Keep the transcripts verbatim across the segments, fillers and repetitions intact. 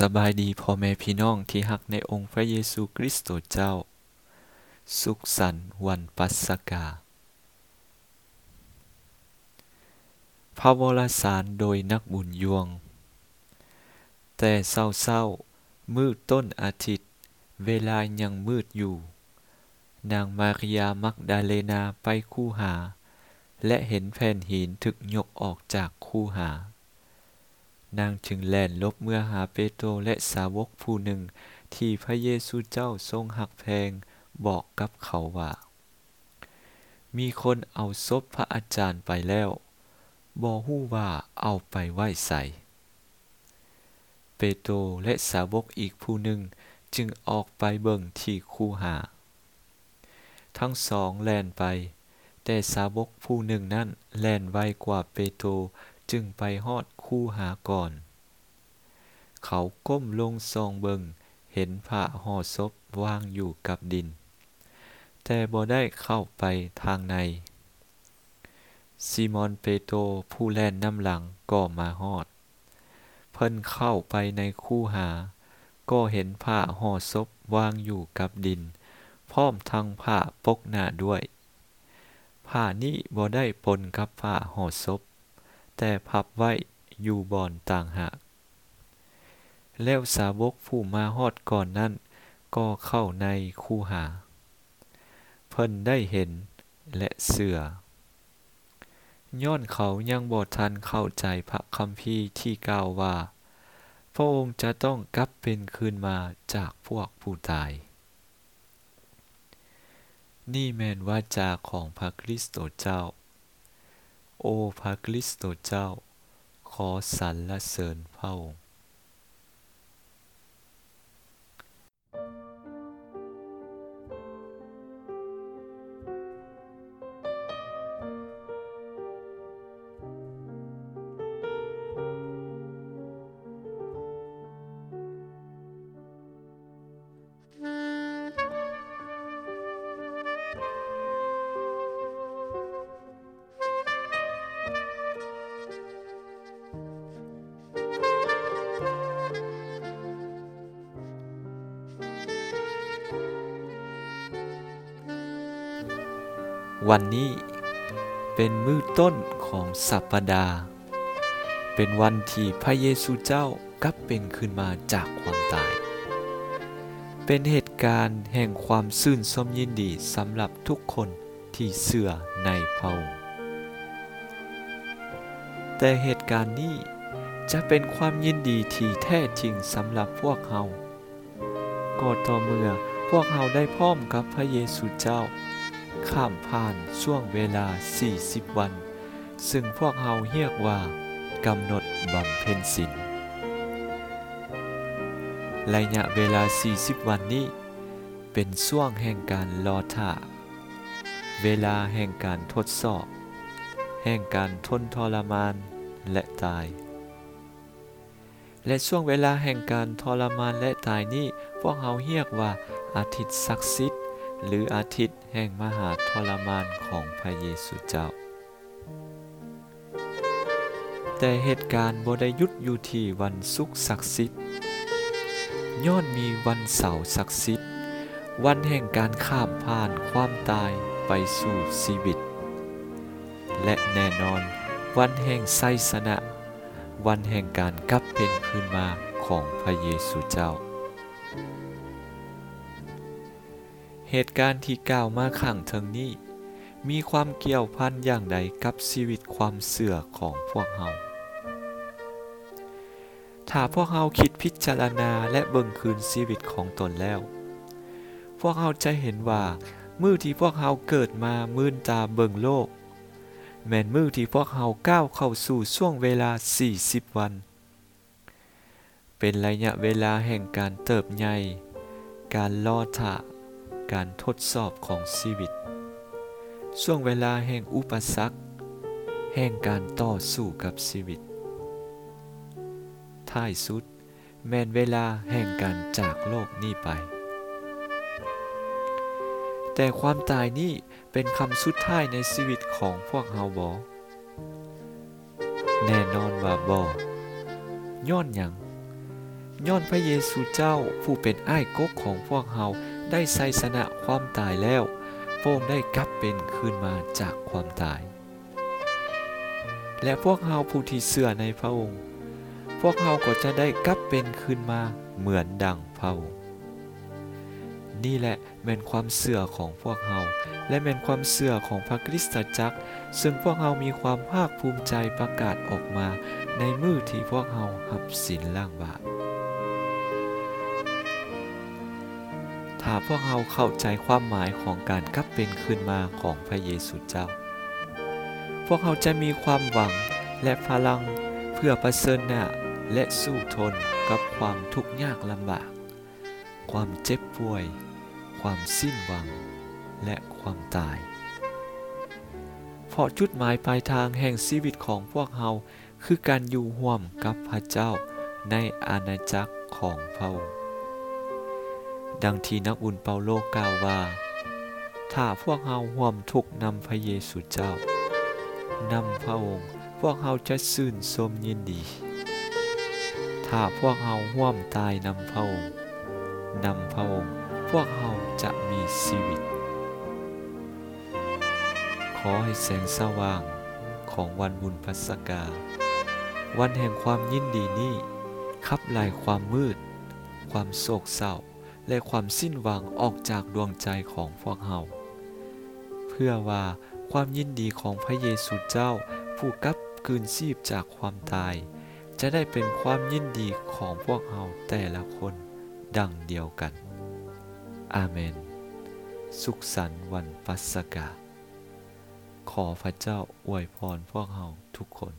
บายดีพ่อแม่พี่น้องที่ฮักในองค์พระเยซูคริสต์เจ้าสุขสันต์วันปัสกาพระวรสารโดยนักบุญยวงแต่เศร้าๆมืดต้นอาทิตย์เวลายังมืดอยู่นางมาริยามักดาเลนาไปคู่หาและเห็นแผ่นหินถึกยกออกจากคู่หานางจึงแล่นลบเมื่อหาเปโตรและสาวกผู้หนึ่งที่พระเยซูเจ้าทรงหักแพงบอกกับเขาว่ามีคนเอาศพพระอาจารย์ไปแล้วบ่ฮู้ว่าเอาไปไว้ไสเปโตรและสาวกอีกผู้หนึ่งจึงออกไปเบิ่งที่คูหาทั้งสองแล่นไปแต่สาวกผู้หนึ่งนั้นแล่นไวกว่าเปโตรจึงไปฮอดคูหาก่อนเขาก้มลงส่องเบิ่งเห็นผ้าห่อศพวางอยู่กับดินแต่บ่ได้เข้าไปทางในซิมอนเปโตรผู้แล่นนำหลังก็มาฮอดเพิ่นเข้าไปในคูหาก็เห็นผ้าห่อศพวางอยู่กับดินพร้อมทั้งผ้าปกหน้าด้วยผ้านี้บ่ได้ปนกับผ้าห่อศพแต่พับไว้อยู่บ่อนต่างหากแล้วสาวกผู้มาฮอดก่อนนั้นก็เข้าในคูหาเพิ่นได้เห็นและเชื่อย้อนเขายังบ่ทันเข้าใจพระคัมภีร์ที่กล่าวว่าพระองค์จะต้องกลับเป็นคืนมาจากพวกผู้ตายนี่แม่นวาจาของพระคริสต์เจ้าโอ้พระคริสต์เจ้าขอสรรเสริญพระองค์วันนี้เป็นมื้อต้นของสัปดาห์เป็นวันที่พระเยซูเจ้ากลับเป็นขึ้นมาจากความตายเป็นเหตุการณ์แห่งความชื่นชมยินดีสำหรับทุกคนที่เชื่อในพระองค์แต่เหตุการณ์นี้จะเป็นความยินดีที่แท้จริงสำหรับพวกเราก็ต่อเมื่อพวกเราได้พร้อมกับพระเยซูเจ้าข้ามผ่านช่วงเวลาสี่สิบวันซึ่งพวกเราเรียกว่ากำหนดบำเพ็ญศีลระยะเวลาสี่สิบวันนี้เป็นช่วงแห่งการรอท่าเวลาแห่งการทดสอบแห่งการทนทรมานและตายและช่วงเวลาแห่งการทรมานและตายนี้พวกเราเรียกว่าอาทิตย์ศักดิ์สิทธิ์หรืออาทิตย์แห่งมหาทรมานของพระเยซูเจ้าแต่เหตุการณ์บ่ได้หยุดอยู่ที่วันศุกร์ศักดิ์สิทธิ์ย้อนมีวันเสาร์ศักดิ์สิทธิ์วันแห่งการข้ามผ่านความตายไปสู่ชีวิตและแน่นอนวันแห่งชัยชนะวันแห่งการกลับเป็นคืนมาของพระเยซูเจ้าเหตุการณ์ที่กล่าวมาข้างเทิงนี้มีความเกี่ยวพันอย่างใดกับชีวิตความเชื่อของพวกเราถ้าพวกเราคิดพิจารณาและเบิ่งคืนชีวิตของตนแล้วพวกเราจะเห็นว่ามื้อที่พวกเราเกิดมามื่นตาเบิ่งโลกแม่นมื้อที่พวกเราก้าวเข้าสู่ช่วงเวลาสี่สิบวันเป็นระยะเวลาแห่งการเติบใหญ่การรอท่าการทดสอบของชีวิตช่วงเวลาแห่งอุปสรรคแห่งการต่อสู้กับชีวิตท้ายสุดแม่นเวลาแห่งการจากโลกนี้ไปแต่ความตายนี้เป็นคำสุดท้ายในชีวิตของพวกเราบ่แน่นอนว่าบ่ย้อนหยังย้อนพระเยซูเจ้าผู้เป็นอ้ายกกของพวกเฮาได้ไสชนะความตายแล้วพระองค์ได้กลับเป็นคืนมาจากความตายและพวกเฮาผู้ที่เชื่อในพระองค์พวกเฮาก็จะได้กลับเป็นคืนมาเหมือนดังพระองค์นี่แหละแม่นความเชื่อของพวกเฮาและแม่นความเชื่อของพระคริสตจักรซึ่งพวกเฮามีความภาคภูมิใจประกาศออกมาในมื้อที่พวกเฮารับศีลล้างบาปถ้าพวกเฮาเข้าใจความหมายของการกลับเป็นคืนมาของพระเยซูเจ้าพวกเฮาจะมีความหวังและพลังเพื่อเผชิญหน้าและสู้ทนกับความทุกข์ยากลำบากความเจ็บป่วยความสิ้นหวังและความตายเพราะจุดหมายปลายทางแห่งชีวิตของพวกเฮาคือการอยู่ร่วมกับพระเจ้าในอาณาจักรของพระองค์ดังที่นักบุญเปาโลกล่าวว่าถ้าพวกเฮาร่วมทุกข์นำพระเยซูเจ้านำพระองค์พวกเฮาจะชื่นชมยินดีถ้าพวกเฮาร่วมตายนำพระองค์นำพระองค์พวกเฮาจะมีชีวิตขอให้แสงสว่างของวันบุญปัสกาวันแห่งความยินดีนี้ขับไล่ความมืดความโศกเศร้าและความสิ้นหวังออกจากดวงใจของพวกเฮาเพื่อว่าความยินดีของพระเยซูเจ้าผู้กลับคืนชีพจากความตายจะได้เป็นความยินดีของพวกเฮาแต่ละคนดังเดียวกันอาเมนสุขสันต์วันปัสกาขอพระเจ้าอวยพรพวกเฮาทุกคน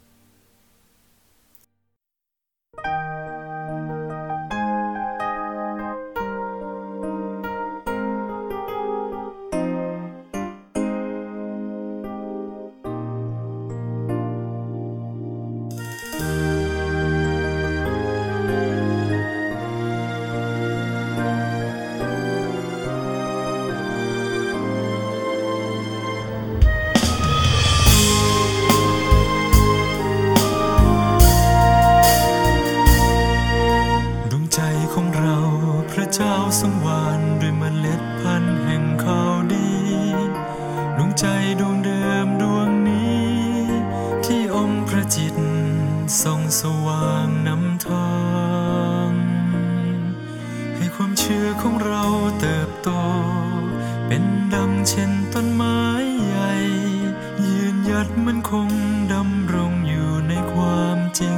สังวานด้วยเมล็ดพันธุ์แห่งข่าวดีดวงใจดวงเดิมดวงนี้ที่อมพระจิตส่องสว่างนำทางให้ความเชื่อของเราเติบโตเป็นดังเช่นต้นไม้ใหญ่ยืนหยัดมั่นคงดำรงอยู่ในความจริง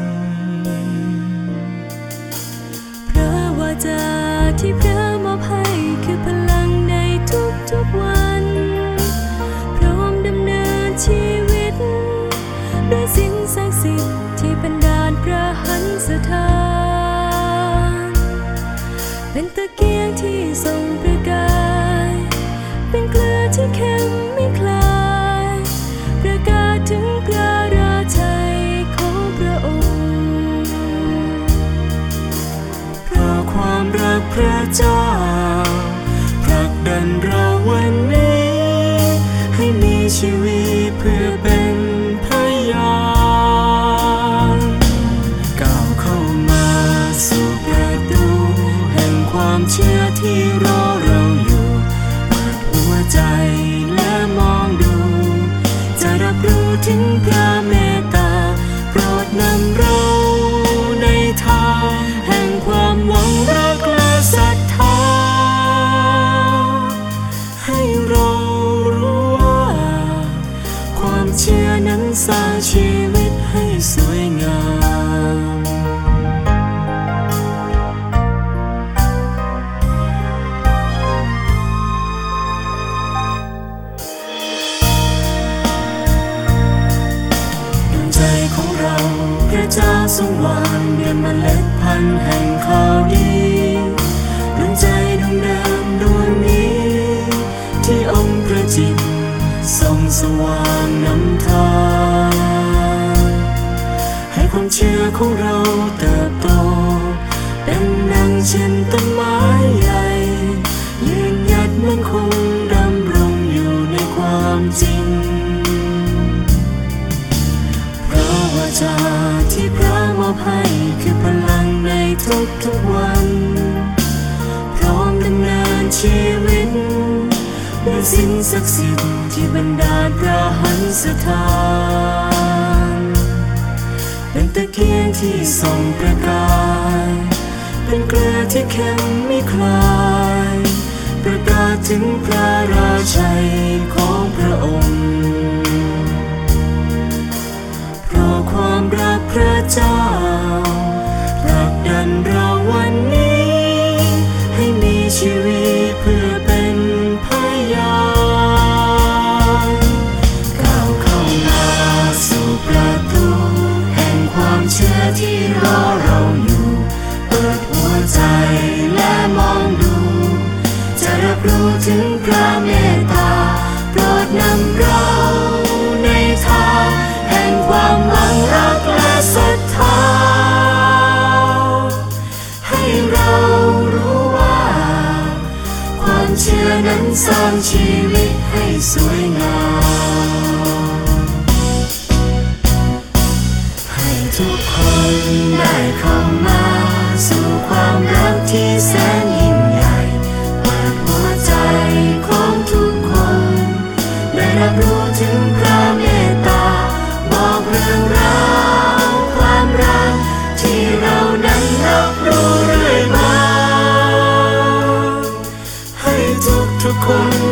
พระวาจาที่พระมอบให้คือพลังในทุกๆวันพร้อมดำเนินชีวิตด้วยสิ่งศักดิ์สิทธิ์ที่บันดาลพระหันสถานเป็นตะเกียงที่ส่องประกายเป็นเกลือที่เค็มไม่คลายประกาศถึงพระราชัยของพระองค์เพราะความรักพระเจ้าผลักดันเราวันนี้ให้มีชีวิตเพื่อเป็นพยานก้าวเข้ามาสู่ประตูแห่งความเชื่อที่รอเราอยู่เปิดหัวใจและมองดูจะรับรู้ถึงพระเมตตาโปรดนำเราในทางแห่งความหวังรักและศรัทธาให้เรารู้ว่าความเชื่อนั้นสร้างชีวิตให้สวยงามใจของเราพระเจ้าทรงวางด้วยเมล็ดพันธุ์แห่งข่าวดีดวงใจดวงเดิมดวงนี้ที่อมพระจิตส่องสว่างนำทางให้ความเชื่อของเราเติบโตเป็นดังเช่นต้นไม้ใหญ่ยืนหยัดมั่นคงดำรงอยู่ในความจริงพระวาจาที่พระมอบให้คือพลังในทุกกวันพร้อมดำเนินชีวิตด้วยสิ่งศักดิ์สิทธิ์ที่บันดาลพระหันสถานเป็นตะเกียงที่ส่องประกายเป็นเกลือที่เค็มไม่คลายประกาศถึงพระราชัยของพระองค์เพราะความรักพระเจ้าผลักดันเราวันนี้ให้มีชีวิตเพื่อเป็นพยานก้าวเข้ามาสู่ประตูแห่งความเชื่อที่รอเราอยู่เปิดหัวใจและมองดูจะรับรู้ถึงพระเมตตาโปรดนำเราในทางแห่งความหวังรักและศรัทธาให้เรารู้ว่าความเชื่อนั้นสร้างชีวิตให้สวยงามให้ทุกคนได้เข้ามาสู่ความรักที่แสนยิ่งใหญ่เปิดหัวใจของทุกคนได้รับรู้ถึงพระเมตตาบอกเรื่องราวความรักที่เรานั้นรับรู้เรื่อยมาให้ทุกทุกคน